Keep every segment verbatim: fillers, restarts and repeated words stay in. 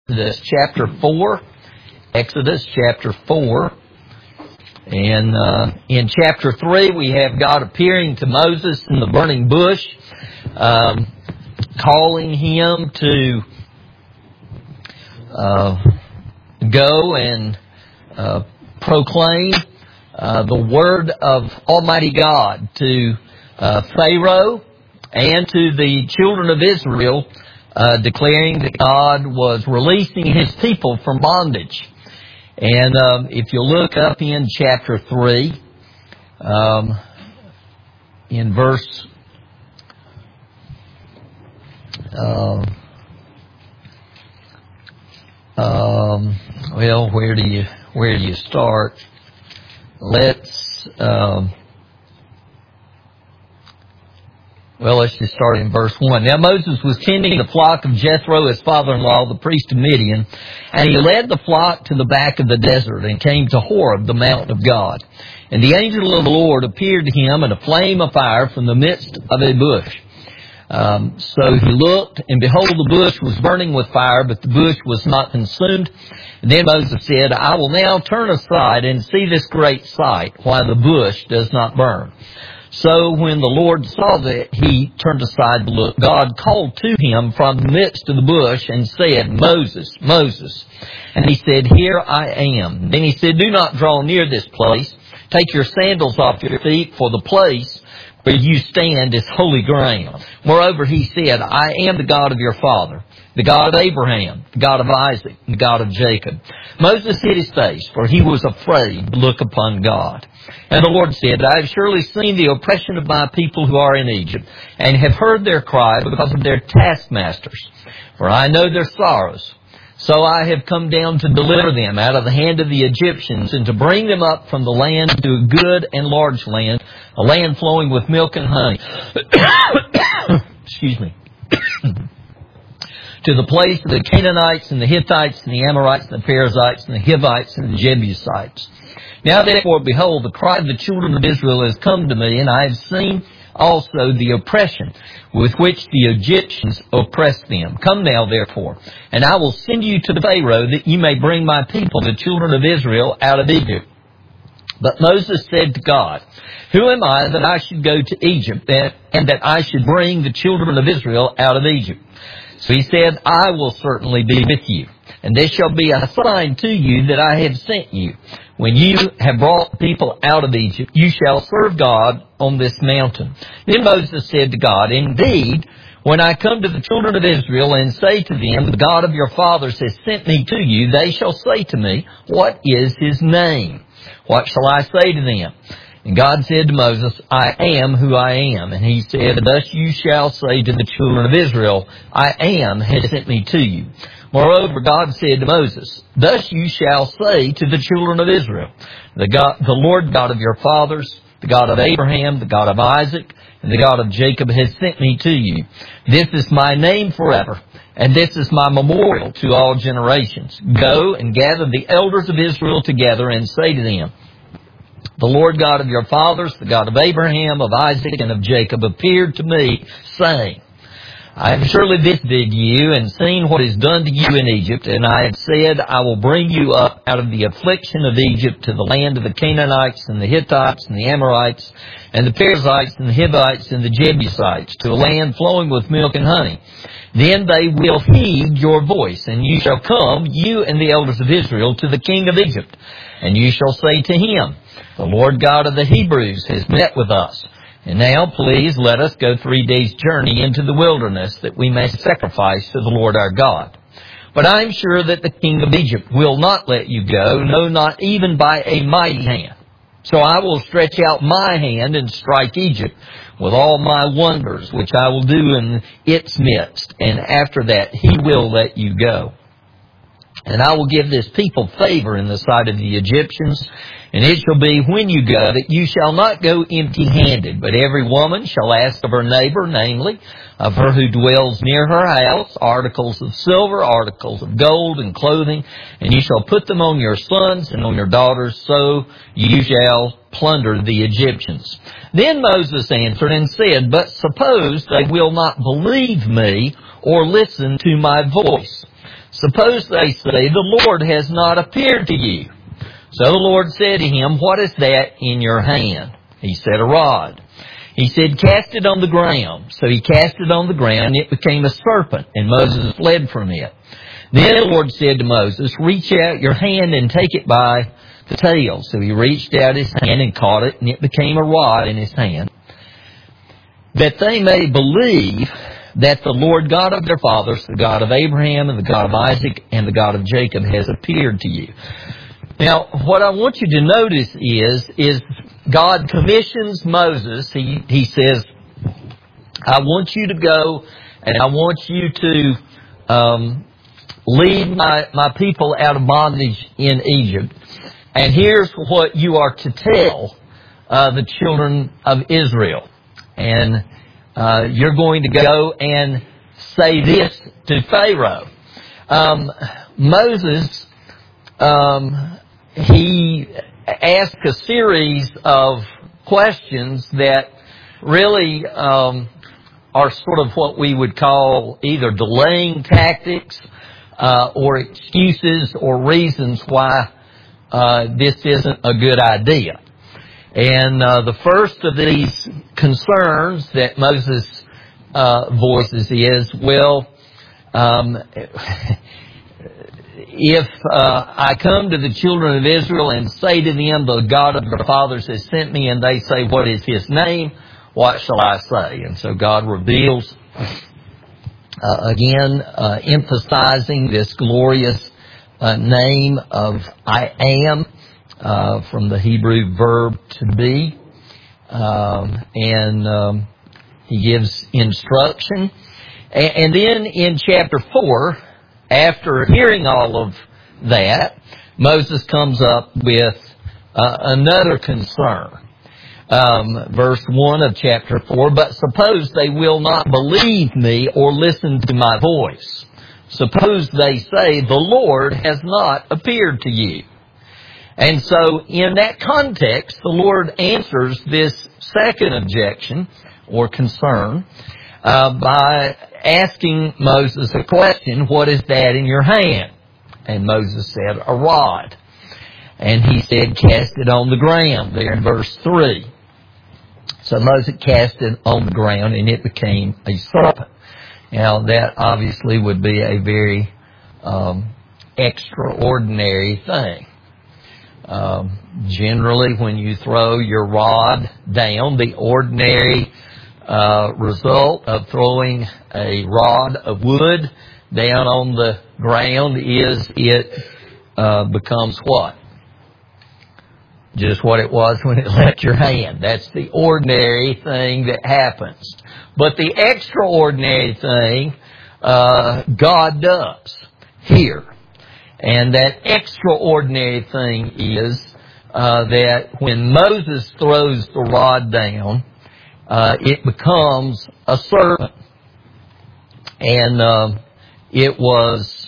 Exodus chapter four. Exodus chapter four. And uh, in chapter three, we have God appearing to Moses in the burning bush, um, calling him to uh, go and uh, proclaim uh, the word of Almighty God to uh, Pharaoh and to the children of Israel, Uh, declaring that God was releasing His people from bondage. And um, if you look up in chapter three, um, in verse, uh, um, well, where do you where do you start? Let's. Um, Well, let's just start in verse one. Now Moses was tending the flock of Jethro, his father-in-law, the priest of Midian, and he led the flock to the back of the desert and came to Horeb, the mountain of God. And the angel of the Lord appeared to him in a flame of fire from the midst of a bush. Um, so he looked, and behold, the bush was burning with fire, but the bush was not consumed. And then Moses said, I will now turn aside and see this great sight, why the bush does not burn. So when the Lord saw that he turned aside to look, God called to him from the midst of the bush and said, Moses, Moses. And he said, Here I am. Then he said, Do not draw near this place. Take your sandals off your feet, for the place where you stand is holy ground. Moreover, he said, I am the God of your father, the God of Abraham, the God of Isaac, the God of Jacob. Moses hid his face, for he was afraid to look upon God. And the Lord said, I have surely seen the oppression of my people who are in Egypt, and have heard their cry because of their taskmasters. For I know their sorrows. So I have come down to deliver them out of the hand of the Egyptians, and to bring them up from the land to a good and large land, a land flowing with milk and honey. Excuse me. To the place of the Canaanites and the Hittites and the Amorites and the Perizzites and the Hivites and the Jebusites. Now therefore, behold, the cry of the children of Israel has come to me, and I have seen also the oppression with which the Egyptians oppressed them. Come now, therefore, and I will send you to the Pharaoh, that you may bring my people, the children of Israel, out of Egypt. But Moses said to God, Who am I that I should go to Egypt, and that I should bring the children of Israel out of Egypt? So he said, I will certainly be with you, and this shall be a sign to you that I have sent you. When you have brought people out of Egypt, you shall serve God on this mountain. Then Moses said to God, Indeed, when I come to the children of Israel and say to them, The God of your fathers has sent me to you, they shall say to me, What is his name? What shall I say to them? And God said to Moses, I am who I am. And he said, Thus you shall say to the children of Israel, I am has sent me to you. Moreover, God said to Moses, Thus you shall say to the children of Israel, the, God, the Lord God of your fathers, the God of Abraham, the God of Isaac, and the God of Jacob has sent me to you. This is my name forever, and this is my memorial to all generations. Go and gather the elders of Israel together and say to them, The Lord God of your fathers, the God of Abraham, of Isaac, and of Jacob, appeared to me, saying, I have surely visited you and seen what is done to you in Egypt, and I have said, I will bring you up out of the affliction of Egypt to the land of the Canaanites and the Hittites and the Amorites and the Perizzites and the Hivites and the Jebusites, to a land flowing with milk and honey. Then they will heed your voice, and you shall come, you and the elders of Israel, to the king of Egypt, and you shall say to him, The Lord God of the Hebrews has met with us. And now, please, let us go three days' journey into the wilderness, that we may sacrifice to the Lord our God. But I am sure that the king of Egypt will not let you go, no, not even by a mighty hand. So I will stretch out my hand and strike Egypt with all my wonders, which I will do in its midst. And after that, he will let you go. And I will give this people favor in the sight of the Egyptians. And it shall be when you go that you shall not go empty-handed, but every woman shall ask of her neighbor, namely, of her who dwells near her house, articles of silver, articles of gold, and clothing, and you shall put them on your sons and on your daughters, so you shall plunder the Egyptians. Then Moses answered and said, But suppose they will not believe me or listen to my voice. Suppose they say, the Lord has not appeared to you. So the Lord said to him, what is that in your hand? He said, a rod. He said, cast it on the ground. So he cast it on the ground, and it became a serpent, and Moses fled from it. Then the Lord said to Moses, reach out your hand and take it by the tail. So he reached out his hand and caught it, and it became a rod in his hand, that they may believe that the Lord God of their fathers, the God of Abraham and the God of Isaac and the God of Jacob, has appeared to you. Now, what I want you to notice is, is God commissions Moses. He, he says, I want you to go and I want you to um, lead my, my people out of bondage in Egypt. And here's what you are to tell uh, the children of Israel. And uh, you're going to go and say this to Pharaoh. Um, Moses, um, he asked a series of questions that really um, are sort of what we would call either delaying tactics uh, or excuses or reasons why uh, this isn't a good idea. And uh, the first of these concerns that Moses uh, voices is, well, um, if uh, I come to the children of Israel and say to them, the God of their fathers has sent me, and they say, what is his name? What shall I say? And so God reveals, uh, again, uh, emphasizing this glorious uh, name of I am, uh, from the Hebrew verb to be. Um, and um, he gives instruction. And, and then in chapter four, after hearing all of that, Moses comes up with uh, another concern. Um, verse one of chapter four, but suppose they will not believe me or listen to my voice. Suppose they say, the Lord has not appeared to you. And so in that context, the Lord answers this second objection or concern uh, by asking Moses a question, what is that in your hand? And Moses said, a rod. And he said, cast it on the ground, there in verse three. So Moses cast it on the ground, and it became a serpent. Now, that obviously would be a very um, extraordinary thing. Um, generally, when you throw your rod down, the ordinary uh, result of throwing a rod of wood down on the ground is it uh, becomes what? Just what it was when it left your hand. That's the ordinary thing that happens. But the extraordinary thing uh, God does here. And that extraordinary thing is uh, that when Moses throws the rod down, uh, it becomes a serpent. And uh, it was,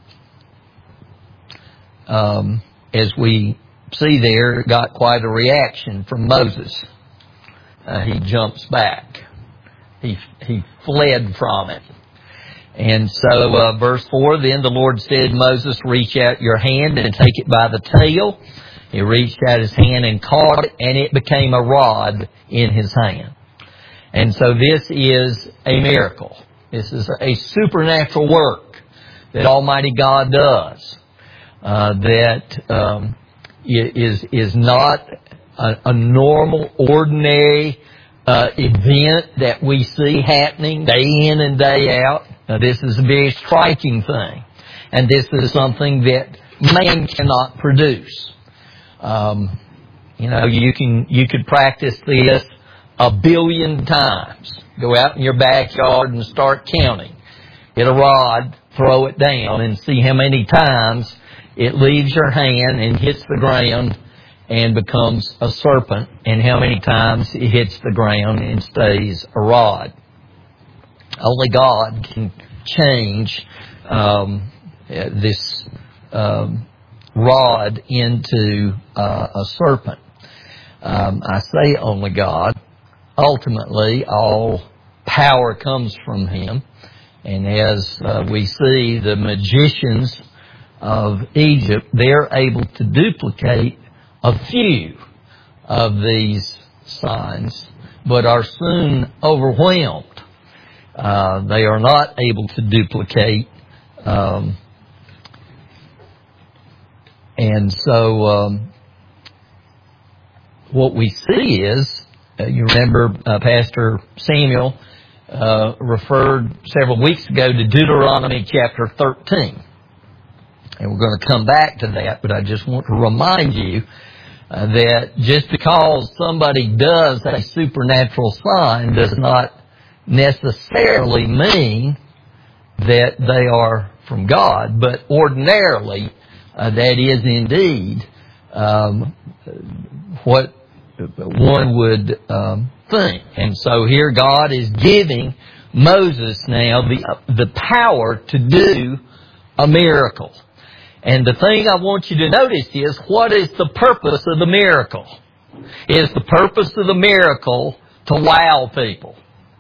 um, as we see there, it got quite a reaction from Moses. Uh, he jumps back. He he fled from it. And so, uh, verse four, then the Lord said, Moses, reach out your hand and take it by the tail. He reached out his hand and caught it, and it became a rod in his hand. And so this is a miracle. This is a supernatural work that Almighty God does. Uh, that um, is is not a, a normal, ordinary uh, event that we see happening day in and day out. Now, this is a very striking thing, and this is something that man cannot produce. Um, you know, you can you could practice this a billion times. Go out in your backyard and start counting. Get a rod, throw it down, and see how many times it leaves your hand and hits the ground and becomes a serpent, and how many times it hits the ground and stays a rod. Only God can change um, this um, rod into uh, a serpent. Um, I say only God. Ultimately, all power comes from Him. And as uh, we see the magicians of Egypt, they're able to duplicate a few of these signs, but are soon overwhelmed. Uh, they are not able to duplicate. Um, and so um, what we see is, uh, you remember uh, Pastor Samuel uh, referred several weeks ago to Deuteronomy chapter thirteen. And we're going to come back to that, but I just want to remind you uh, that just because somebody does a supernatural sign does not necessarily mean that they are from God, but ordinarily uh, that is indeed um, what one would um, think. And so here God is giving Moses now the the power to do a miracle. And the thing I want you to notice is, what is the purpose of the miracle? Is the purpose of the miracle to wow people?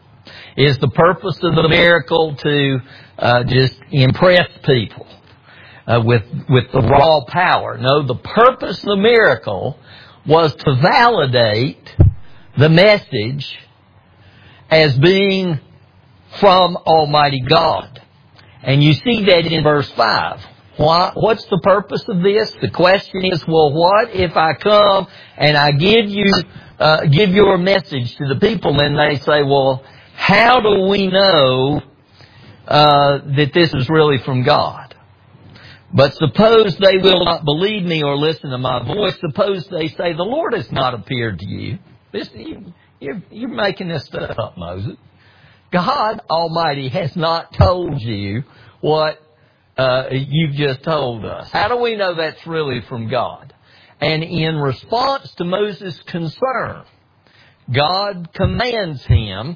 Is the purpose of the miracle to uh, just impress people uh, with with the raw power? No, the purpose of the miracle was to validate the message as being from Almighty God. And you see that in verse five. Why, what's the purpose of this? The question is, well, what if I come and I give you, uh, give your message to the people, and they say, well, how do we know uh, that this is really from God? But suppose they will not believe me or listen to my voice. Suppose they say, the Lord has not appeared to you. This, you you're, you're making this stuff up, Moses. God Almighty has not told you what Uh, you've just told us. How do we know that's really from God? And in response to Moses' concern, God commands him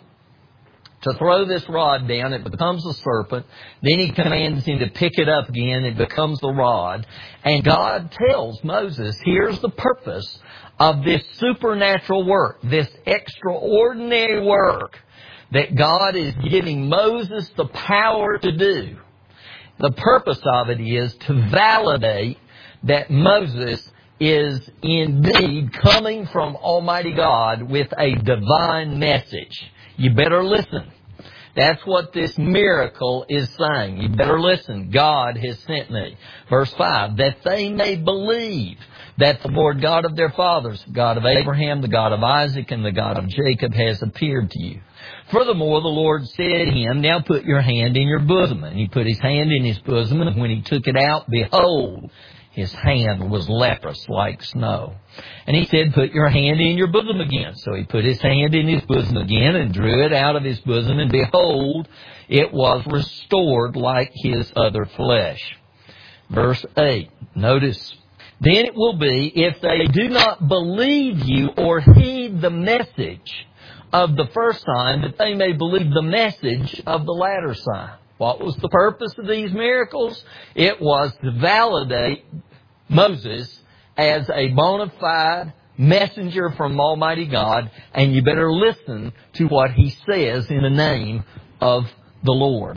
to throw this rod down. It becomes a serpent. Then he commands him to pick it up again. It becomes the rod. And God tells Moses, here's the purpose of this supernatural work, this extraordinary work that God is giving Moses the power to do. The purpose of it is to validate that Moses is indeed coming from Almighty God with a divine message. You better listen. That's what this miracle is saying. You better listen. God has sent me. Verse five, that they may believe that the Lord God of their fathers, the God of Abraham, the God of Isaac, and the God of Jacob has appeared to you. Furthermore, the Lord said to him, now put your hand in your bosom. And he put his hand in his bosom, and when he took it out, behold, his hand was leprous like snow. And he said, put your hand in your bosom again. So he put his hand in his bosom again and drew it out of his bosom, and behold, it was restored like his other flesh. Verse eight, notice, then it will be, if they do not believe you or heed the message of the first sign, that they may believe the message of the latter sign. What was the purpose of these miracles? It was to validate Moses as a bona fide messenger from Almighty God, and you better listen to what he says in the name of the Lord.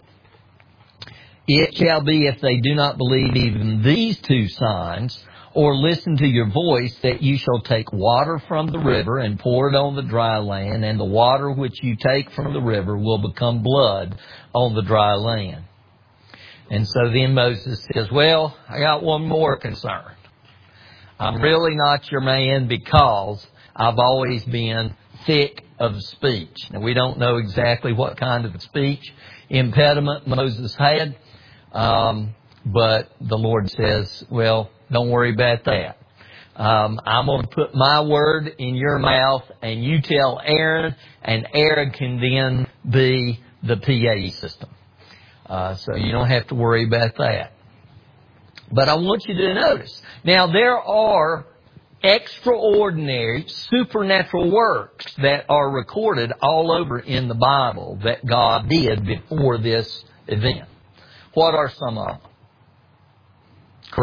It shall be, if they do not believe even these two signs, or listen to your voice, that you shall take water from the river and pour it on the dry land, and the water which you take from the river will become blood on the dry land. And so then Moses says, well, I got one more concern. I'm really not your man because I've always been thick of speech. Now, we don't know exactly what kind of speech impediment Moses had, um, but the Lord says, well, don't worry about that. Um, I'm going to put my word in your mouth, and you tell Aaron, and Aaron can then be the P A system. Uh, so you don't have to worry about that. But I want you to notice, now there are extraordinary supernatural works that are recorded all over in the Bible that God did before this event. What are some of them?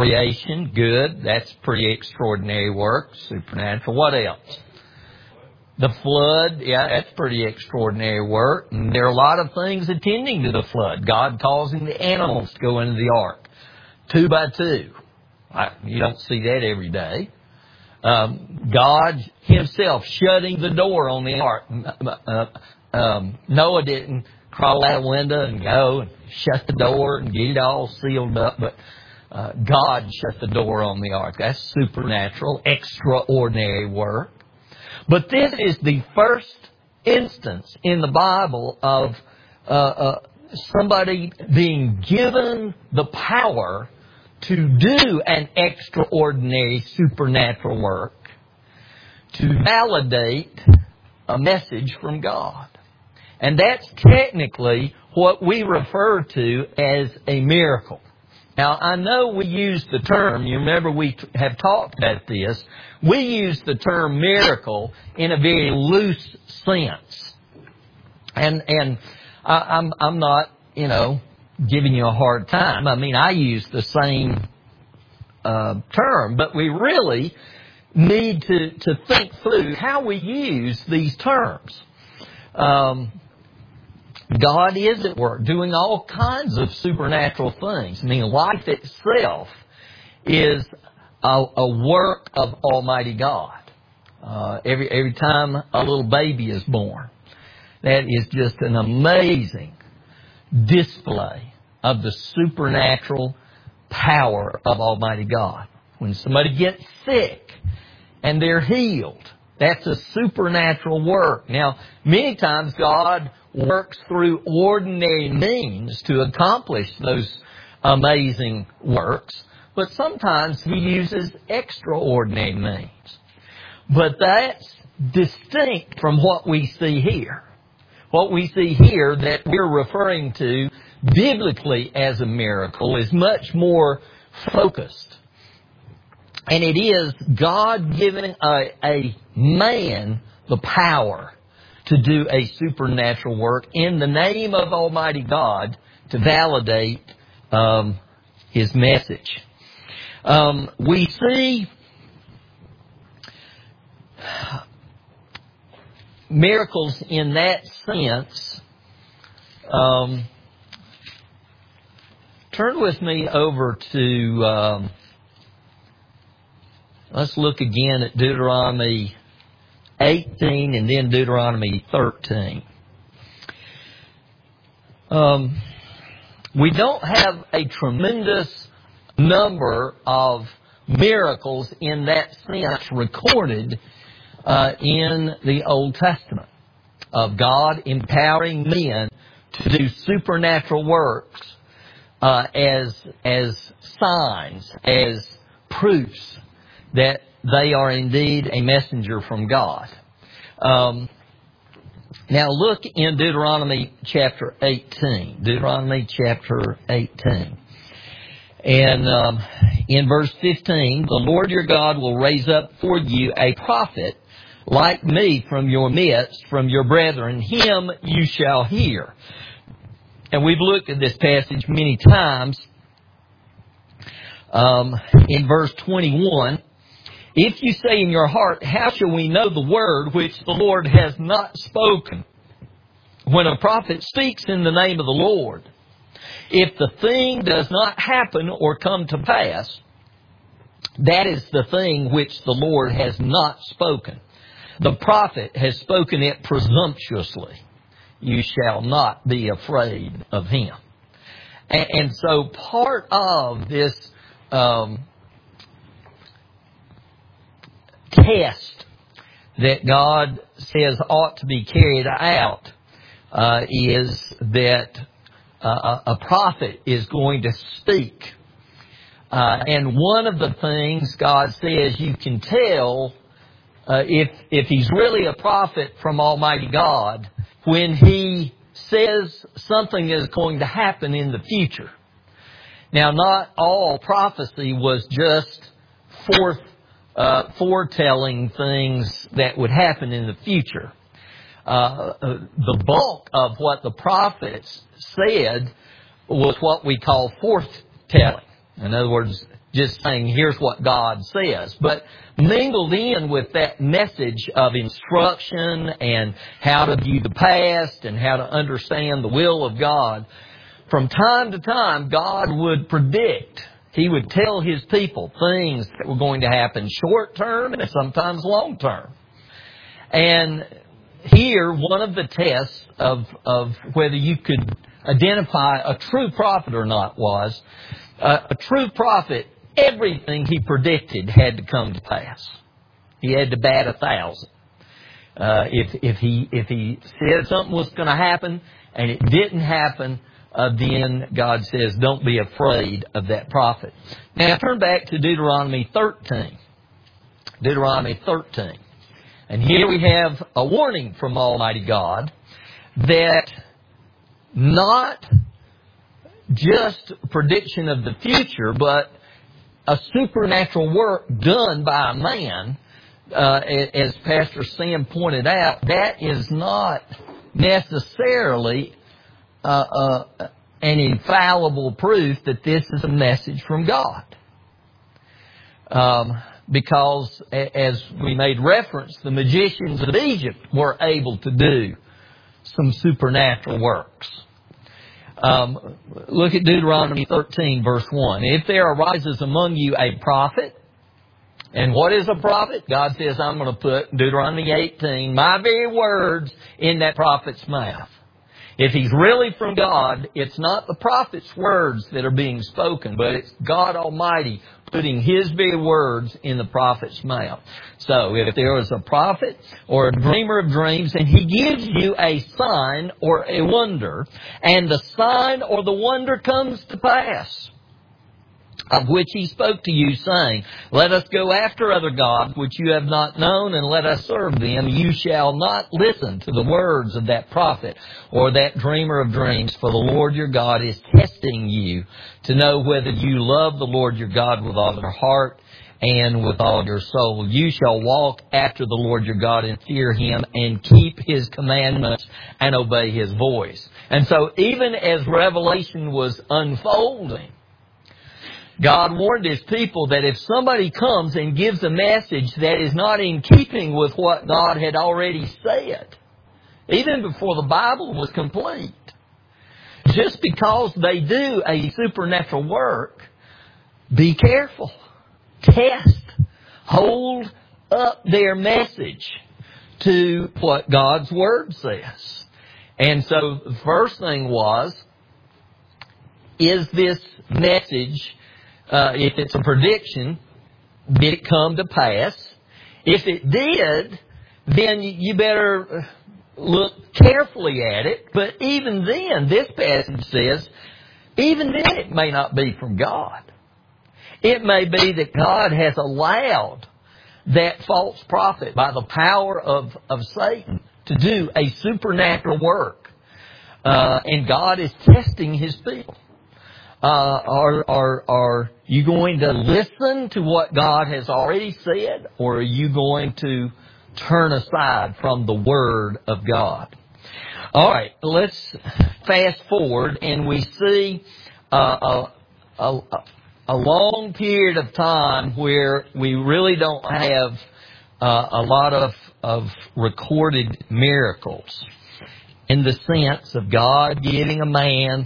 Creation, good. That's pretty extraordinary work. Supernatural. What else? The flood, yeah, that's pretty extraordinary work. And there are a lot of things attending to the flood. God causing the animals to go into the ark, two by two. I, you don't see that every day. Um, God Himself shutting the door on the ark. Uh, um, Noah didn't crawl out a window and go and shut the door and get it all sealed up, but uh, God shut the door on the ark. That's supernatural, extraordinary work. But this is the first instance in the Bible of uh, uh, somebody being given the power to do an extraordinary supernatural work, to validate a message from God. And that's technically what we refer to as a miracle. Now, I know we use the term, you remember we t- have talked about this, we use the term miracle in a very loose sense. And and I, I'm I'm not, you know, giving you a hard time. I mean, I use the same uh, term, but we really need to, to think through how we use these terms. Um God is at work doing all kinds of supernatural things. I mean, life itself is a, a work of Almighty God. Uh, every every time a little baby is born, that is just an amazing display of the supernatural power of Almighty God. When somebody gets sick and they're healed, that's a supernatural work. Now, many times God works through ordinary means to accomplish those amazing works, but sometimes He uses extraordinary means. But that's distinct from what we see here. What we see here that we're referring to biblically as a miracle is much more focused. And it is God giving a, a man the power to do a supernatural work in the name of Almighty God to validate um, His message. Um, we see miracles in that sense. Um, turn with me over to, um, let's look again at Deuteronomy eighteen and then Deuteronomy thirteen. Um, we don't have a tremendous number of miracles in that sense recorded uh, in the Old Testament of God empowering men to do supernatural works uh, as as signs, as proofs that they are indeed a messenger from God. Um, now look in Deuteronomy chapter eighteen. Deuteronomy chapter eighteen. And um, in verse fifteen, the Lord your God will raise up for you a prophet like me from your midst, from your brethren. Him you shall hear. And we've looked at this passage many times. Um, in verse twenty-one, if you say in your heart, how shall we know the word which the Lord has not spoken? When a prophet speaks in the name of the Lord, if the thing does not happen or come to pass, that is the thing which the Lord has not spoken. The prophet has spoken it presumptuously. You shall not be afraid of him. And, and so part of this um, test that God says ought to be carried out uh, is that uh, a prophet is going to speak. Uh, and one of the things God says you can tell uh, if if he's really a prophet from Almighty God when he says something is going to happen in the future. Now, not all prophecy was just forth, uh, foretelling things that would happen in the future. Uh, the bulk of what the prophets said was what we call forthtelling. In other words, just saying, here's what God says. But mingled in with that message of instruction and how to view the past and how to understand the will of God, from time to time, God would predict. He would tell His people things that were going to happen short term and sometimes long term. And here, one of the tests of, of whether you could identify a true prophet or not was, uh, a true prophet, everything he predicted had to come to pass. He had to bat a thousand. Uh, if, if he, if he said something was going to happen and it didn't happen, uh, then God says, don't be afraid of that prophet. Now turn back to Deuteronomy thirteen. Deuteronomy thirteen. And here we have a warning from Almighty God that not just prediction of the future, but a supernatural work done by a man, uh, as Pastor Sam pointed out, that is not necessarily uh, uh, an infallible proof that this is a message from God. Um, because, as we made reference, the magicians of Egypt were able to do some supernatural works. Um, look at Deuteronomy thirteen, verse one. If there arises among you a prophet, and what is a prophet? God says, I'm going to put, Deuteronomy eighteen, my very words in that prophet's mouth. If he's really from God, it's not the prophet's words that are being spoken, but it's God Almighty putting His very words in the prophet's mouth. So, if there is a prophet or a dreamer of dreams, and he gives you a sign or a wonder, and the sign or the wonder comes to pass, of which he spoke to you, saying, let us go after other gods which you have not known, and let us serve them. You shall not listen to the words of that prophet or that dreamer of dreams, for the Lord your God is testing you to know whether you love the Lord your God with all your heart and with all your soul. You shall walk after the Lord your God and fear Him and keep His commandments and obey His voice. And so even as Revelation was unfolding, God warned His people that if somebody comes and gives a message that is not in keeping with what God had already said, even before the Bible was complete, just because they do a supernatural work, be careful. Test. Hold up their message to what God's Word says. And so the first thing was, is this message, Uh, if it's a prediction, did it come to pass? If it did, then you better look carefully at it. But even then, this passage says, even then it may not be from God. It may be that God has allowed that false prophet by the power of, of Satan to do a supernatural work. Uh, and God is testing His people. Uh, are, are, are you going to listen to what God has already said, or are you going to turn aside from the Word of God? All right, let's fast forward, and we see uh, a, a, a long period of time where we really don't have uh, a lot of, of recorded miracles, in the sense of God giving a man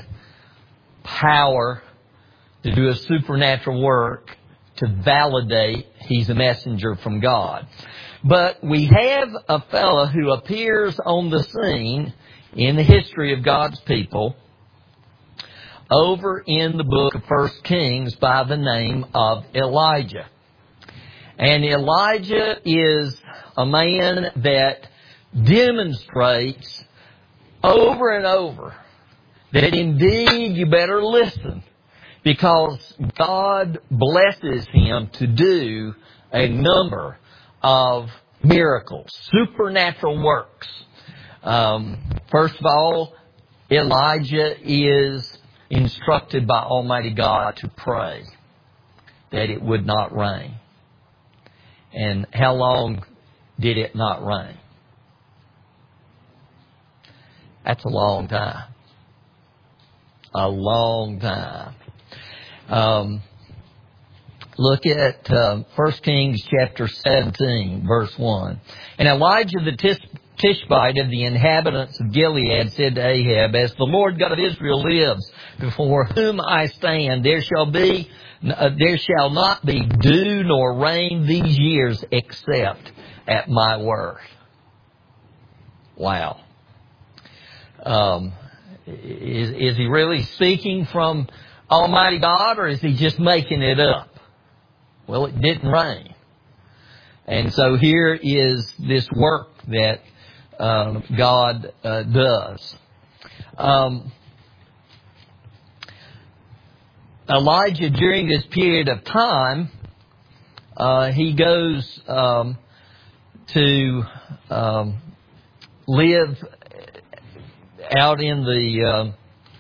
power to do a supernatural work to validate he's a messenger from God. But we have a fellow who appears on the scene in the history of God's people over in the book of First Kings by the name of Elijah. And Elijah is a man that demonstrates over and over that indeed you better listen, because God blesses him to do a number of miracles, supernatural works. Um, first of all, Elijah is instructed by Almighty God to pray that it would not rain. And how long did it not rain? That's a long time. A long time. Um, Look at uh, First Kings chapter seventeen, verse one. And Elijah the Tis- Tishbite of the inhabitants of Gilead said to Ahab, As the Lord God of Israel lives, before whom I stand, there shall be, uh, there shall not be dew nor rain these years except at my word. Wow. Um, is, is he really speaking from Almighty God, or is he just making it up? Well, it didn't rain. And so here is this work that um, God uh, does. Um, Elijah, during this period of time, uh, he goes um, to um, live out in the uh,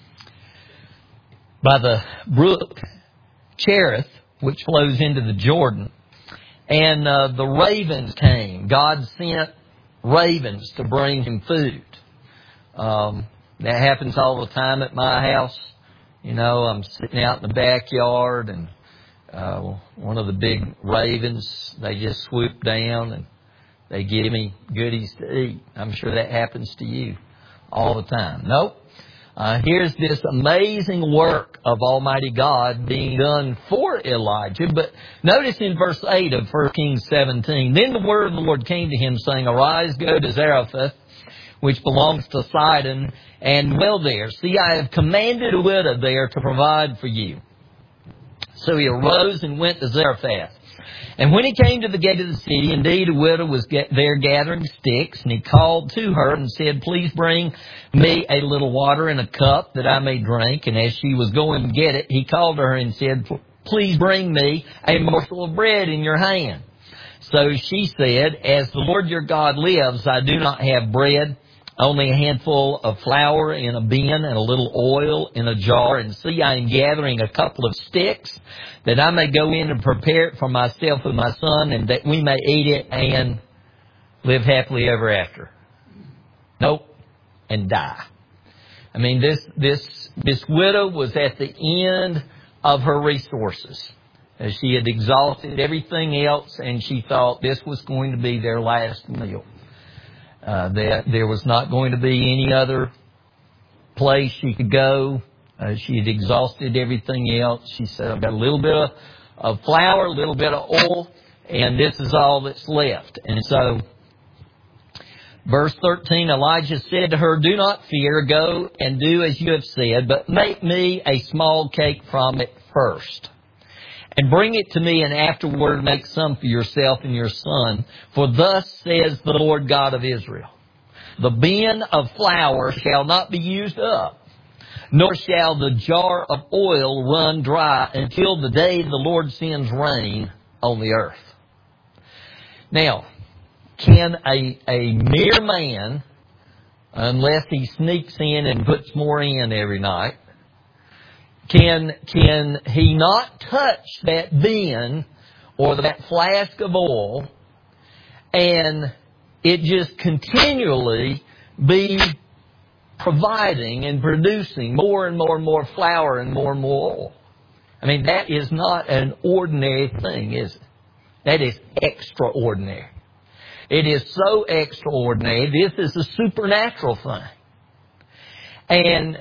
by the brook Cherith, which flows into the Jordan. And uh, the ravens came. God sent ravens to bring him food. Um, that happens all the time at my house. You know, I'm sitting out in the backyard, and uh, one of the big ravens, they just swoop down and they give me goodies to eat. I'm sure that happens to you all the time. Nope. Uh, here's this amazing work of Almighty God being done for Elijah. But notice in verse eight of First Kings seventeen, Then the word of the Lord came to him, saying, Arise, go to Zarephath, which belongs to Sidon, and dwell there. See, I have commanded a widow there to provide for you. So he arose and went to Zarephath. And when he came to the gate of the city, indeed a widow was there gathering sticks, and he called to her and said, Please bring me a little water in a cup that I may drink. And as she was going to get it, he called to her and said, Please bring me a morsel of bread in your hand. So she said, As the Lord your God lives, I do not have bread, only a handful of flour in a bin and a little oil in a jar. And see, I am gathering a couple of sticks that I may go in and prepare it for myself and my son, and that we may eat it and live happily ever after. Nope. And die. I mean, this, this, this widow was at the end of her resources. As she had exhausted everything else, and she thought this was going to be their last meal. Uh, that there was not going to be any other place she could go. Uh, she had exhausted everything else. She said, I've got a little bit of, of flour, a little bit of oil, and this is all that's left. And so, verse thirteen, Elijah said to her, Do not fear, go and do as you have said, but make me a small cake from it first. And bring it to me, and afterward make some for yourself and your son. For thus says the Lord God of Israel, The bin of flour shall not be used up, nor shall the jar of oil run dry until the day the Lord sends rain on the earth. Now, can a, a mere man, unless he sneaks in and puts more in every night, Can can he not touch that bin or that flask of oil and it just continually be providing and producing more and more and more flour and more and more oil? I mean, that is not an ordinary thing, is it? That is extraordinary. It is so extraordinary. This is a supernatural thing. And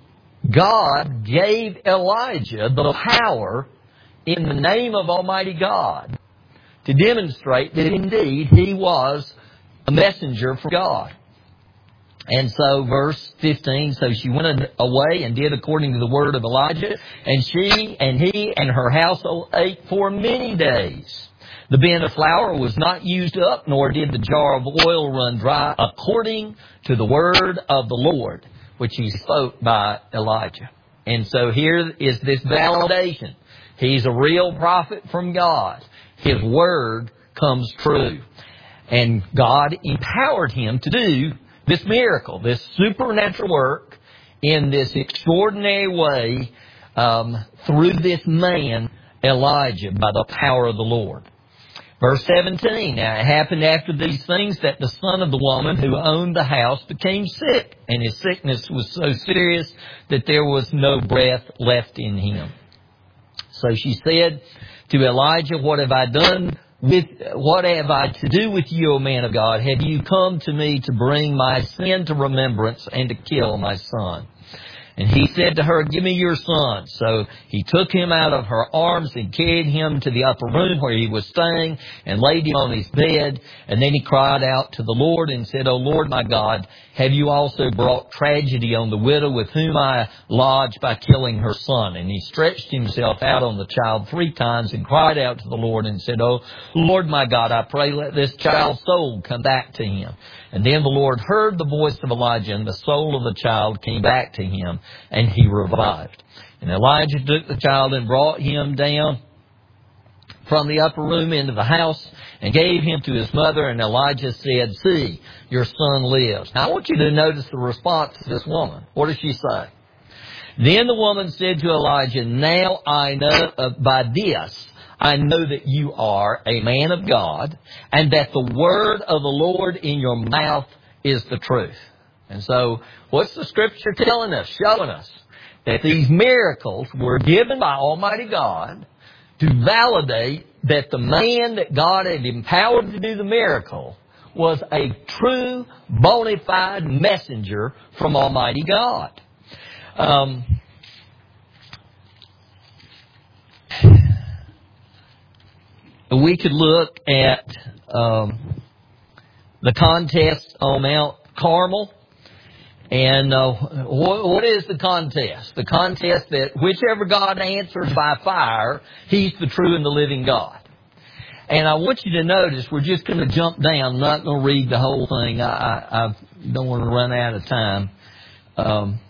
God gave Elijah the power in the name of Almighty God to demonstrate that indeed he was a messenger from God. And so verse fifteen, so she went away and did according to the word of Elijah, and she and he and her household ate for many days. The bin of flour was not used up, nor did the jar of oil run dry, according to the word of the Lord, which he spoke by Elijah. And so here is this validation. He's a real prophet from God. His word comes true. And God empowered him to do this miracle, this supernatural work in this extraordinary way um, through this man, Elijah, by the power of the Lord. Verse seventeen, Now it happened after these things that the son of the woman who owned the house became sick, and his sickness was so serious that there was no breath left in him. So she said to Elijah, what have I done with, what have I to do with you, O man of God? Have you come to me to bring my sin to remembrance and to kill my son? And he said to her, give me your son. So he took him out of her arms and carried him to the upper room where he was staying and laid him on his bed. And then he cried out to the Lord and said, O Lord my God, have you also brought tragedy on the widow with whom I lodged by killing her son? And he stretched himself out on the child three times and cried out to the Lord and said, O Lord my God, I pray let this child's soul come back to him. And then the Lord heard the voice of Elijah, and the soul of the child came back to him, and he revived. And Elijah took the child and brought him down from the upper room into the house and gave him to his mother. And Elijah said, see, your son lives. Now I want you to notice the response of this woman. What does she say? Then the woman said to Elijah, now I know uh, by this, I know that you are a man of God, and that the word of the Lord in your mouth is the truth. And so, what's the Scripture telling us, showing us? That these miracles were given by Almighty God to validate that the man that God had empowered to do the miracle was a true, bona fide messenger from Almighty God. Um... We could look at um, the contest on Mount Carmel. And uh, what, what is the contest? The contest that whichever God answers by fire, He's the true and the living God. And I want you to notice, we're just going to jump down. I'm not going to read the whole thing. I, I, I don't want to run out of time. Um,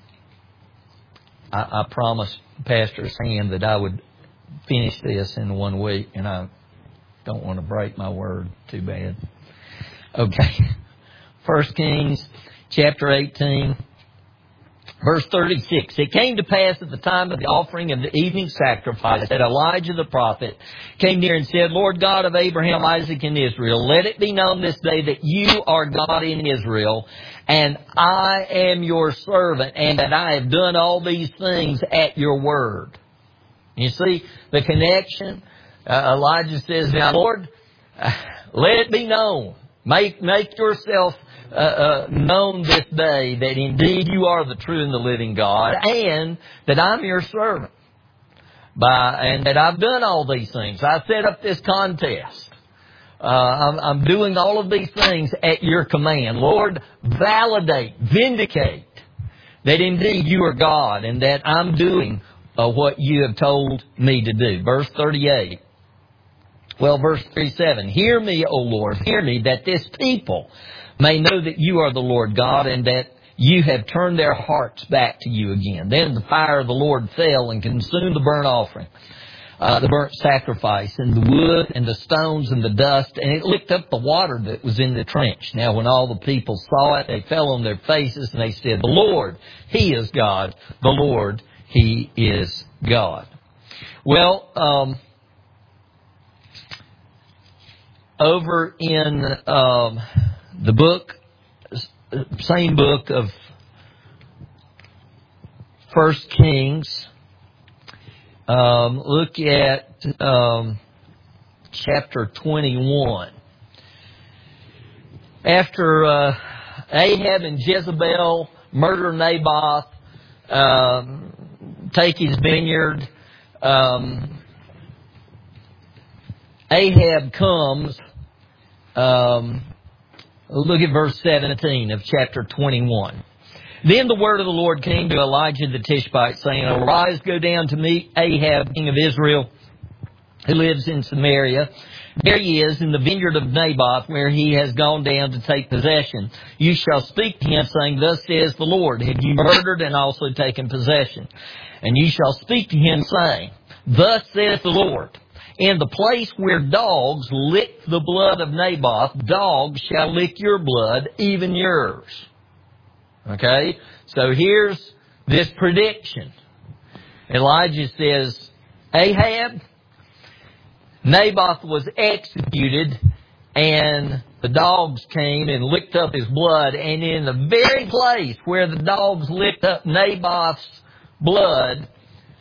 I, I promised Pastor Sam that I would finish this in one week, and I don't want to break my word too bad. Okay. First Kings chapter eighteen, verse thirty-six. It came to pass at the time of the offering of the evening sacrifice that Elijah the prophet came near and said, Lord God of Abraham, Isaac, and Israel, let it be known this day that you are God in Israel, and I am your servant, and that I have done all these things at your word. You see the connection? Uh, Elijah says, now, Lord, uh, let it be known. Make, make yourself uh, uh, known this day that indeed you are the true and the living God, and that I'm your servant. By, and that I've done all these things. I set up this contest. Uh, I'm, I'm doing all of these things at your command. Lord, validate, vindicate that indeed you are God, and that I'm doing uh, what you have told me to do. Verse thirty-eight. Well, verse thirty-seven, hear me, O Lord, hear me, that this people may know that you are the Lord God, and that you have turned their hearts back to you again. Then the fire of the Lord fell and consumed the burnt offering, uh, the burnt sacrifice, and the wood, and the stones, and the dust, and it licked up the water that was in the trench. Now when all the people saw it, they fell on their faces, and they said, the Lord, He is God. The Lord, He is God. Well, um... over in um, the book, same book of First Kings, um, look at um, chapter twenty-one. After uh, Ahab and Jezebel murder Naboth, um, take his vineyard, um, Ahab comes. Um, look at verse seventeen of chapter twenty-one. Then the word of the Lord came to Elijah the Tishbite, saying, arise, go down to meet Ahab, king of Israel, who lives in Samaria. There he is in the vineyard of Naboth, where he has gone down to take possession. You shall speak to him, saying, thus says the Lord, have you murdered and also taken possession? And you shall speak to him, saying, thus saith the Lord, in the place where dogs lick the blood of Naboth, dogs shall lick your blood, even yours. Okay? So here's this prediction. Elijah says, Ahab, Naboth was executed, and the dogs came and licked up his blood. And in the very place where the dogs licked up Naboth's blood,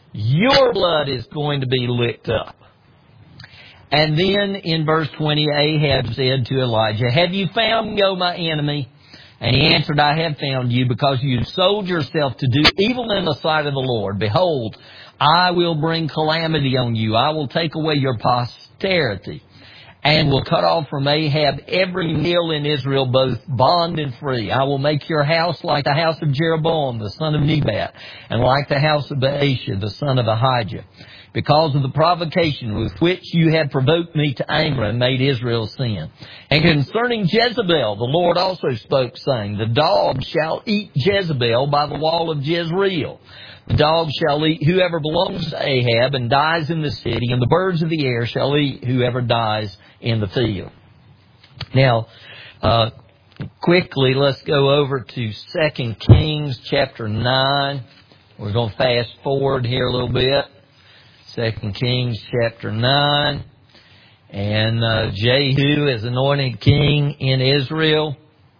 your blood is going to be licked up. And then in verse twenty, Ahab said to Elijah, have you found me, O my enemy? And he answered, I have found you, because you sold yourself to do evil in the sight of the Lord. Behold, I will bring calamity on you. I will take away your posterity, and will cut off from Ahab every male in Israel, both bond and free. I will make your house like the house of Jeroboam, the son of Nebat, and like the house of Baasha, the son of Ahijah, because of the provocation with which you had provoked me to anger and made Israel sin. And concerning Jezebel, the Lord also spoke, saying, the dog shall eat Jezebel by the wall of Jezreel. The dog shall eat whoever belongs to Ahab and dies in the city, and the birds of the air shall eat whoever dies in the field. Now, uh, quickly, let's go over to Second Kings chapter nine. We're going to fast forward here a little bit. Second Kings chapter nine. And uh, Jehu is anointed king in Israel.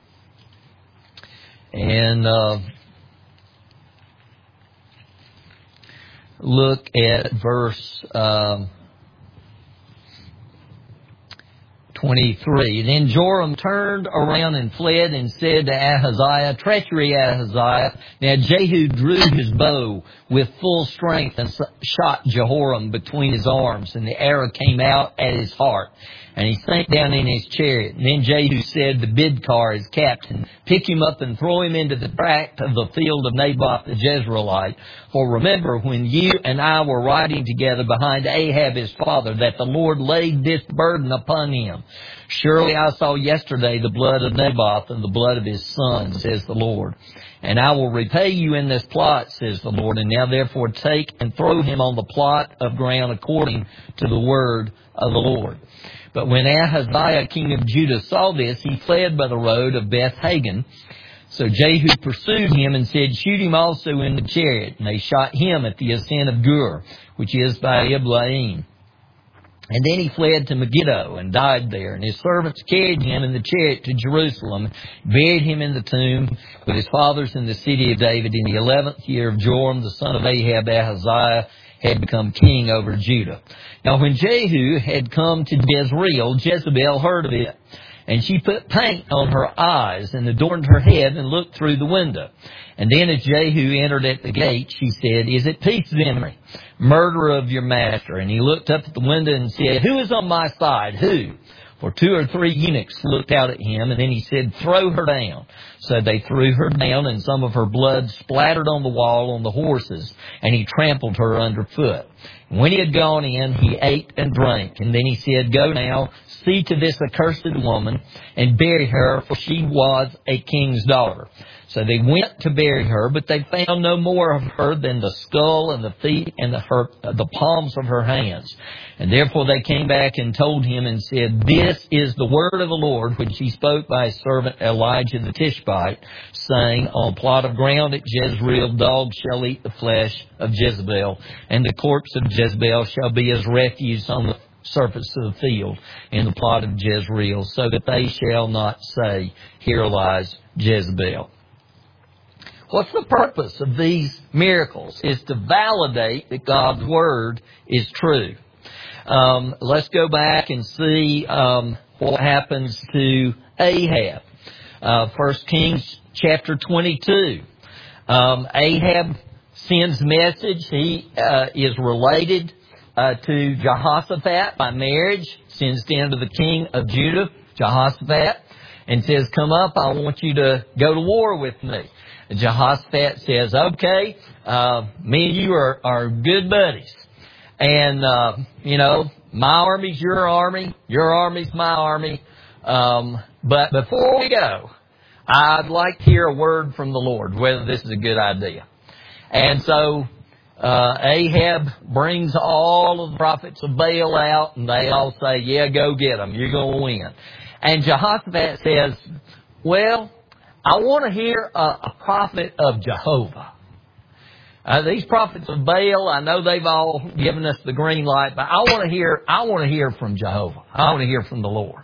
And uh, look at verse um, twenty-three. Then Joram turned around and fled and said to Ahaziah, treachery, Ahaziah. Now Jehu drew his bow with full strength and shot Jehoram between his arms, and the arrow came out at his heart, and he sank down in his chariot. And then Jehu said to Bidkar, his captain, pick him up and throw him into the tract of the field of Naboth the Jezreelite. For remember, when you and I were riding together behind Ahab his father, that the Lord laid this burden upon him. Surely I saw yesterday the blood of Naboth and the blood of his son, says the Lord. And I will repay you in this plot, says the Lord. And now therefore take and throw him on the plot of ground according to the word of the Lord. But when Ahaziah, king of Judah, saw this, he fled by the road of Beth-Hagan. So Jehu pursued him and said, shoot him also in the chariot. And they shot him at the ascent of Gur, which is by Iblaim. And then he fled to Megiddo and died there. And his servants carried him in the chariot to Jerusalem, buried him in the tomb with his fathers in the city of David. In the eleventh year of Joram, the son of Ahab, Ahaziah had become king over Judah. Now when Jehu had come to Jezreel, Jezebel heard of it. And she put paint on her eyes and adorned her head and looked through the window. And then as Jehu entered at the gate, she said, is it peace, Zimri, murderer of your master? And he looked up at the window and said, who is on my side? Who? For two or three eunuchs looked out at him, and then he said, throw her down. So they threw her down, and some of her blood splattered on the wall on the horses, and he trampled her underfoot. And when he had gone in, he ate and drank. And then he said, go now, see to this accursed woman, and bury her, for she was a king's daughter. So they went to bury her, but they found no more of her than the skull and the feet and the, her, the palms of her hands. And therefore they came back and told him and said, this is the word of the Lord, which he spoke by his servant Elijah the Tishbite, saying, on a plot of ground at Jezreel, dogs shall eat the flesh of Jezebel, and the corpse of Jezebel shall be as refuse on the surface of the field in the plot of Jezreel, so that they shall not say, here lies Jezebel. What's the purpose of these miracles? Is to validate that God's Word is true. Um, let's go back and see um, what happens to Ahab. Uh, First Kings chapter twenty-two. Um, Ahab sends message. He uh, is related uh, to Jehoshaphat by marriage. Sends down to the king of Judah, Jehoshaphat, and says, come up, I want you to go to war with me. Jehoshaphat says, okay, uh, me and you are, are good buddies. And, uh, you know, my army's your army, your army's my army. Um, but before we go, I'd like to hear a word from the Lord, whether this is a good idea. And so uh, Ahab brings all of the prophets of Baal out, and they all say, yeah, go get them, you're going to win. And Jehoshaphat says, well, I want to hear a, a prophet of Jehovah. Uh, these prophets of Baal, I know they've all given us the green light, but I want to hear, I want to hear from Jehovah. I want to hear from the Lord.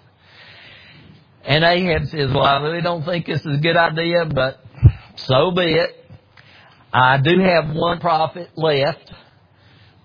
And Ahab says, well, I really don't think this is a good idea, but so be it. I do have one prophet left,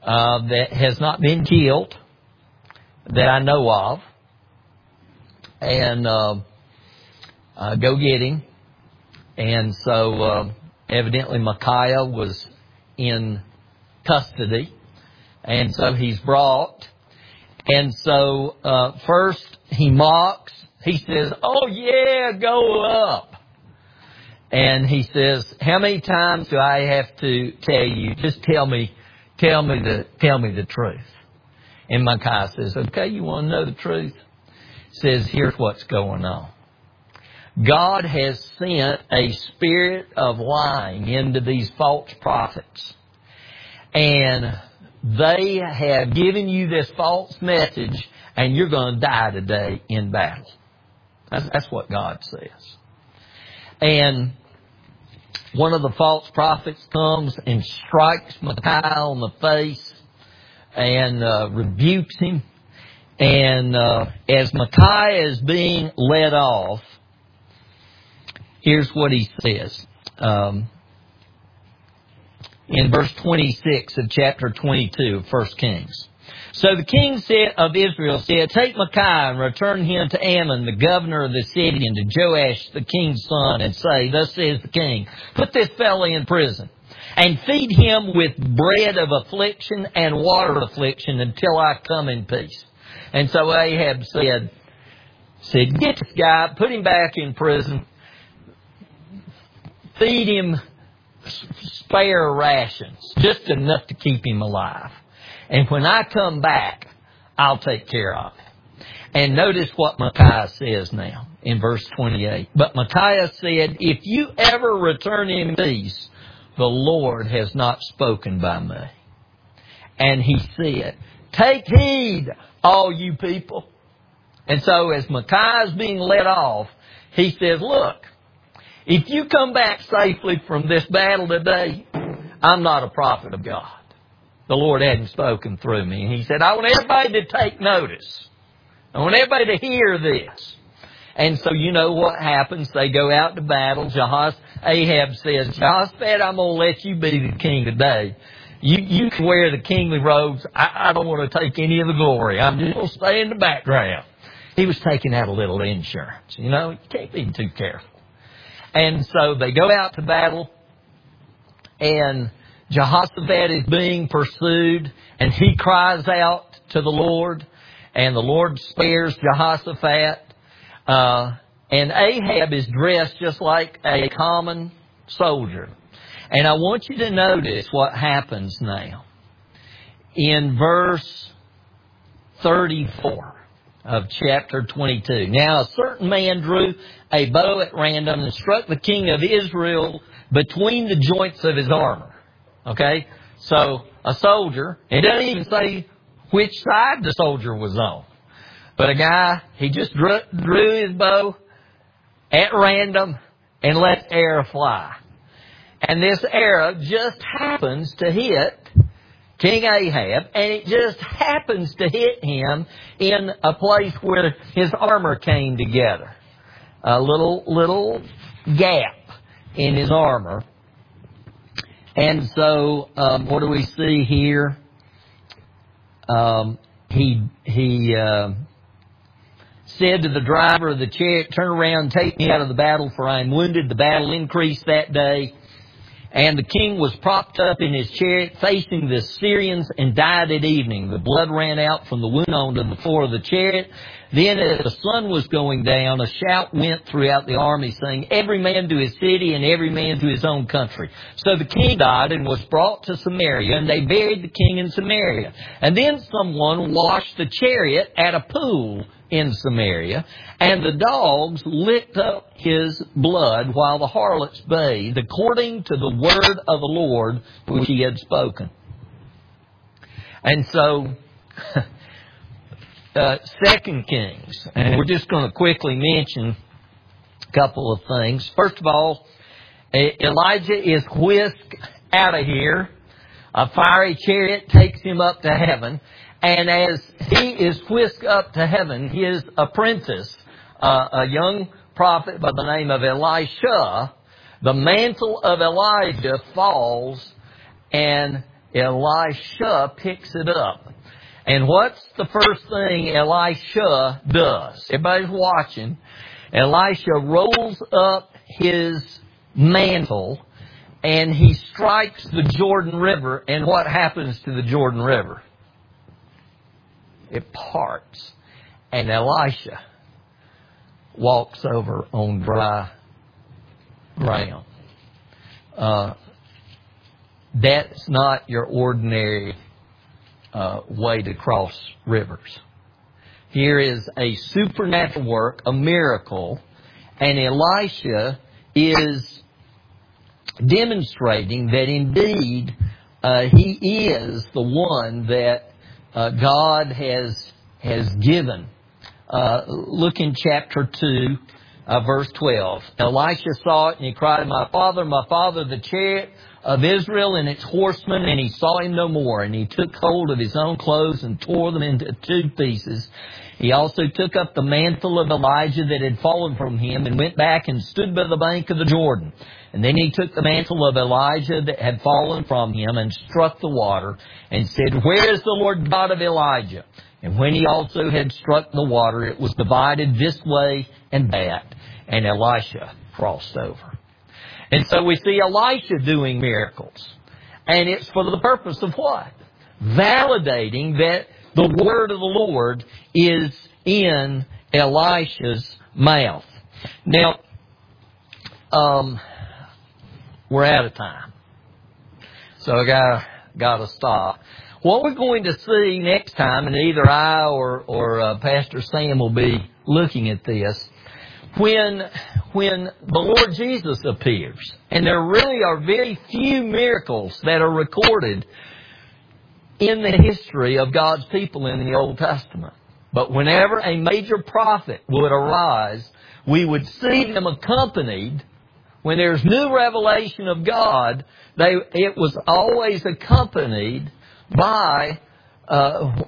uh, that has not been killed that I know of. And uh, uh, go get him. And so uh, evidently Micaiah was in custody. And so he's brought. And so uh, first he mocks. He says, "Oh yeah, go up." And he says, "How many times do I have to tell you? Just tell me, tell me the, tell me the truth." And Micaiah says, "Okay, you want to know the truth?" Says, "Here's what's going on. God has sent a spirit of lying into these false prophets. And they have given you this false message, and you're going to die today in battle." That's, that's what God says. And one of the false prophets comes and strikes Micaiah on the face and uh, rebukes him. And uh, as Micaiah is being led off, here's what he says. Um, in verse twenty-six of chapter twenty-two of First Kings. "So the king said of Israel said, Take Micaiah and return him to Ammon, the governor of the city, and to Joash, the king's son, and say, Thus says the king, Put this fellow in prison, and feed him with bread of affliction and water of affliction until I come in peace." And so Ahab said, said, "Get this guy, put him back in prison, feed him spare rations, just enough to keep him alive. And when I come back, I'll take care of him." And notice what Micaiah says now in verse twenty-eight. "But Micaiah said, If you ever return in peace, the Lord has not spoken by me. And he said, Take heed, all you people." And so as Micaiah is being led off, he says, "Look, if you come back safely from this battle today, I'm not a prophet of God. The Lord hadn't spoken through me." And he said, "I want everybody to take notice. I want everybody to hear this." And so you know what happens. They go out to battle. Jehosh- Ahab says, "Jehoshaphat, I'm going to let you be the king today. You, you can wear the kingly robes. I, I don't want to take any of the glory. I'm just going to stay in the background." He was taking out a little insurance. You know, you can't be too careful. And so they go out to battle, and Jehoshaphat is being pursued, and he cries out to the Lord, and the Lord spares Jehoshaphat. Uh, and Ahab is dressed just like a common soldier. And I want you to notice what happens now. In verse thirty-four of chapter twenty-two. "Now a certain man drew a bow at random and struck the king of Israel between the joints of his armor." Okay? So a soldier, it doesn't even say which side the soldier was on. But a guy, he just drew, drew his bow at random and let the arrow fly. And this arrow just happens to hit King Ahab, and it just happens to hit him in a place where his armor came together. A little, little gap in his armor. And so, um, what do we see here? Um, he, he, uh, said to the driver of the chariot, "Turn around, take me out of the battle, for I am wounded." The battle increased that day. And the king was propped up in his chariot facing the Syrians and died at evening. The blood ran out from the wound onto the floor of the chariot. Then as the sun was going down, a shout went throughout the army saying, "Every man to his city and every man to his own country." So the king died and was brought to Samaria, and they buried the king in Samaria. And then someone washed the chariot at a pool in Samaria, and the dogs licked up his blood while the harlots bathed, according to the word of the Lord which he had spoken. And so, uh, Second Kings, and we're just going to quickly mention a couple of things. First of all, Elijah is whisked out of here. A fiery chariot takes him up to heaven. And as he is whisked up to heaven, his apprentice, uh, a young prophet by the name of Elisha, the mantle of Elijah falls, and Elisha picks it up. And what's the first thing Elisha does? Everybody's watching. Elisha rolls up his mantle and he strikes the Jordan River. And what happens to the Jordan River? It parts. And Elisha walks over on dry ground. Uh, that's not your ordinary uh, way to cross rivers. Here is a supernatural work, a miracle, and Elisha is demonstrating that indeed uh, he is the one that uh, God has has given. Uh, look in chapter two, uh, verse twelve. Elisha saw it and he cried, "My father, my father, the chariot of Israel and its horsemen," and he saw him no more. And he took hold of his own clothes and tore them into two pieces. He also took up the mantle of Elijah that had fallen from him and went back and stood by the bank of the Jordan. And then he took the mantle of Elijah that had fallen from him and struck the water and said, "Where is the Lord God of Elijah?" And when he also had struck the water, it was divided this way and that, and Elisha crossed over. And so we see Elisha doing miracles. And it's for the purpose of what? Validating that the word of the Lord is in Elisha's mouth. Now, um, we're out of time. So I got got to stop. What we're going to see next time, and either I or, or uh, Pastor Sam will be looking at this, when when the Lord Jesus appears, and there really are very few miracles that are recorded in the history of God's people in the Old Testament. But whenever a major prophet would arise, we would see them accompanied. When there's new revelation of God, they it was always accompanied by uh,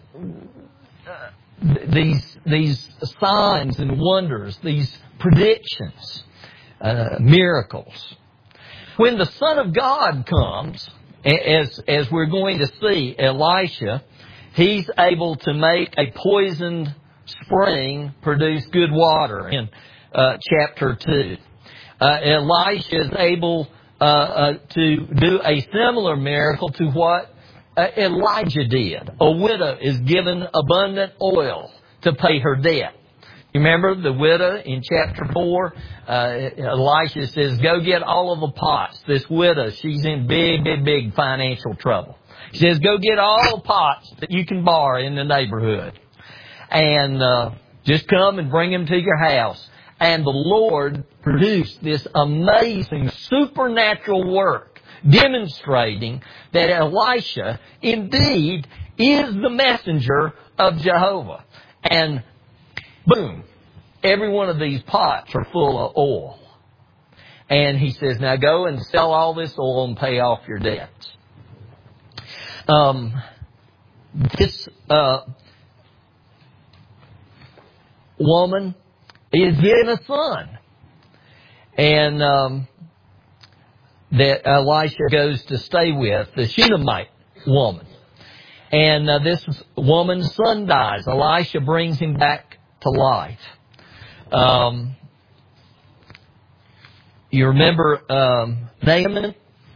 these these signs and wonders, these predictions, uh, miracles. When the Son of God comes, as as we're going to see, Elisha, he's able to make a poisoned spring produce good water in uh, chapter two. Uh, Elisha is able uh, uh, to do a similar miracle to what uh, Elijah did. A widow is given abundant oil to pay her debt. You remember the widow in chapter four? Uh, Elisha says, "Go get all of the pots." This widow, she's in big, big, big financial trouble. He says, "Go get all the pots that you can borrow in the neighborhood. And uh, just come and bring them to your house." And the Lord produced this amazing supernatural work, demonstrating that Elisha indeed is the messenger of Jehovah. And boom, every one of these pots are full of oil. And he says, "Now go and sell all this oil and pay off your debts." Um, this uh, woman is given a son. And um, that Elisha goes to stay with, the Shunammite woman. And uh, this woman's son dies. Elisha brings him back to life. Um, you remember um, Naaman,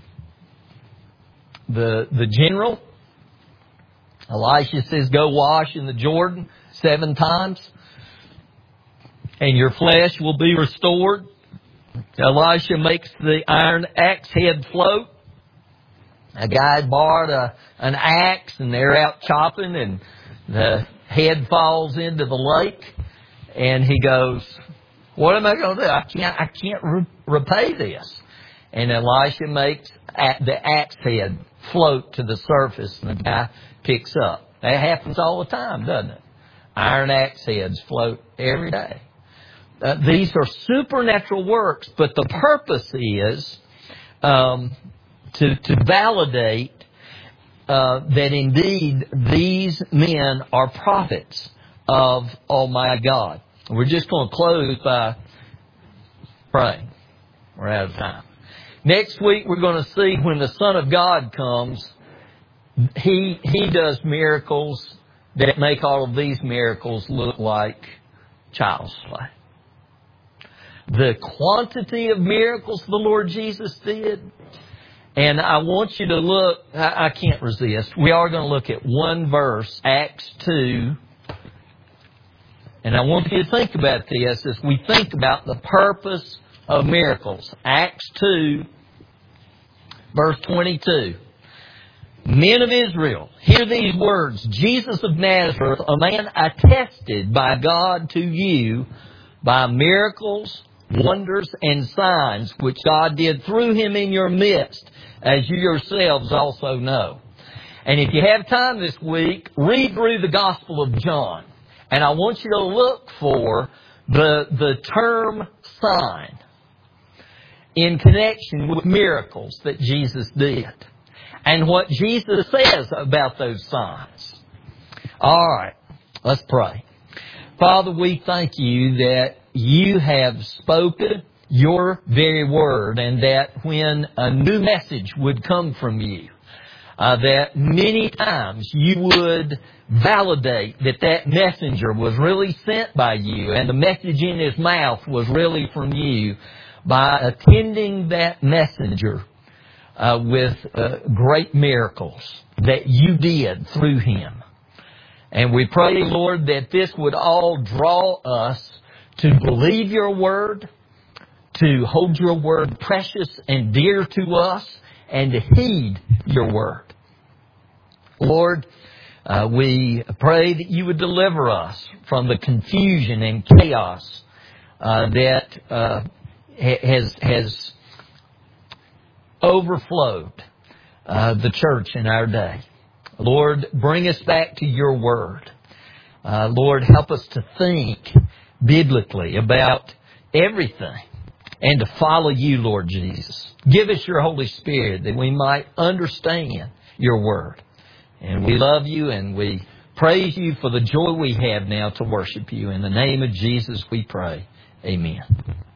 the the general? Elisha says, "Go wash in the Jordan seven times, and your flesh will be restored." Elisha makes the iron axe head float. A guy had borrowed a, an axe, and they're out chopping, and the head falls into the lake. And he goes, "What am I going to do? I can't, I can't re- repay this." And Elisha makes the axe head float to the surface, and the guy picks up. That happens all the time, doesn't it? Iron axe heads float every day. Uh, these are supernatural works, but the purpose is um, to, to validate uh, that indeed these men are prophets of Almighty God. We're just going to close by praying. We're out of time. Next week we're going to see when the Son of God comes, He, he does miracles that make all of these miracles look like child's play. The quantity of miracles the Lord Jesus did. And I want you to look, I, I can't resist. We are going to look at one verse, Acts two. And I want you to think about this as we think about the purpose of miracles. Acts two, verse twenty-two. Men of Israel, hear these words. Jesus of Nazareth, a man attested by God to you by miracles, wonders, and signs which God did through him in your midst, as you yourselves also know. And if you have time this week, read through the Gospel of John. And I want you to look for the, the term sign in connection with miracles that Jesus did. And what Jesus says about those signs. All right, let's pray. Father, we thank you that you have spoken your very word, and that when a new message would come from you, uh, that many times you would validate that that messenger was really sent by you, and the message in his mouth was really from you, by attending that messenger uh, with uh, great miracles that you did through him. And we pray, Lord, that this would all draw us to believe your word, to hold your word precious and dear to us, and to heed your word. Lord, uh, we pray that you would deliver us from the confusion and chaos uh, that uh, has has overflowed uh, the church in our day. Lord, bring us back to your word. Uh, Lord, help us to think biblically about everything and to follow you, Lord Jesus. Give us your Holy Spirit that we might understand your word. And we love you and we praise you for the joy we have now to worship you. In the name of Jesus we pray. Amen.